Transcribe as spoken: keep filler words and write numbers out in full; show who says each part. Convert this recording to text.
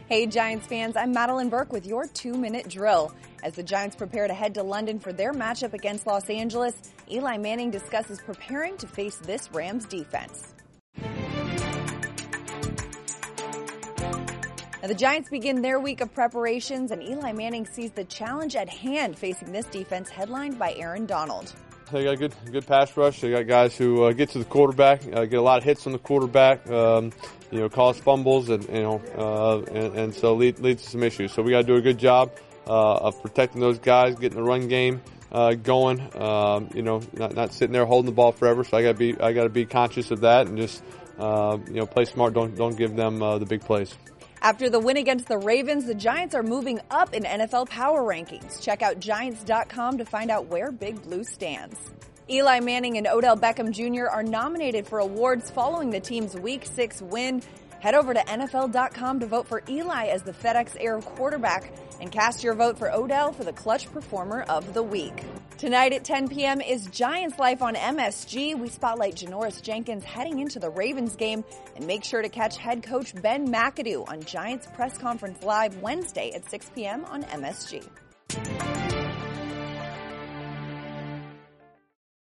Speaker 1: Hey Giants fans, I'm Madeline Burke with your two-minute drill. As the Giants prepare to head to London for their matchup against Los Angeles, Eli Manning discusses preparing to face this Rams defense. Now, the Giants begin their week of preparations, and Eli Manning sees the challenge at hand facing this defense headlined by Aaron Donald.
Speaker 2: They got a good, good pass rush. They got guys who uh, get to the quarterback, uh, get a lot of hits on the quarterback, um, you know, cause fumbles, and you know, uh, and, and so lead, leads to some issues. So we got to do a good job uh, of protecting those guys, getting the run game uh, going. Um, you know, not, not sitting there holding the ball forever. So I got to be, I got to be conscious of that and just, uh, you know, play smart. Don't, don't give them uh, the big plays.
Speaker 1: After the win against the Ravens, the Giants are moving up in N F L power rankings. Check out Giants dot com to find out where Big Blue stands. Eli Manning and Odell Beckham Junior are nominated for awards following the team's Week six win. Head over to N F L dot com to vote for Eli as the FedEx Air quarterback and cast your vote for Odell for the Clutch Performer of the Week. Tonight at ten p.m. is Giants Life on M S G. We spotlight Janoris Jenkins heading into the Ravens game, and make sure to catch head coach Ben McAdoo on Giants Press Conference Live Wednesday at six p.m. on M S G.